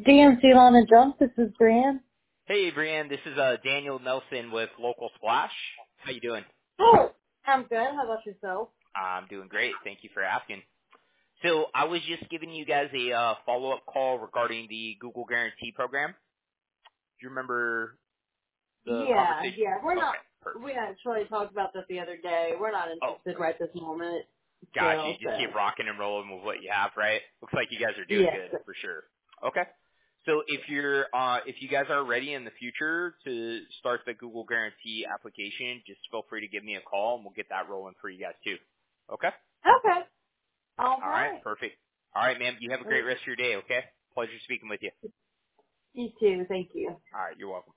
DMC Lawn and Jump, this is Brian. Hey, Brianne, this is Daniel Nelson with Local Splash. How you doing? Oh, I'm good. How about yourself? I'm doing great. Thank you for asking. So I was just giving you guys a follow-up call regarding the Google Guarantee Program. Do you remember the Yeah, conversation? yeah. Okay, perfect. We actually talked about that the other day. We're not Oh, interested right this moment gosh, you still, just so. keep rocking and rolling with what you have, right? Looks like you guys are doing Yes. good for sure. Okay. So if you guys are ready in the future to start the Google Guarantee application, just feel free to give me a call and we'll get that rolling for you guys too. Okay? Okay. All All right, right. perfect. All right, ma'am. You have a great rest of your day, okay? Pleasure speaking with you. You too. Thank you. All right, you're welcome.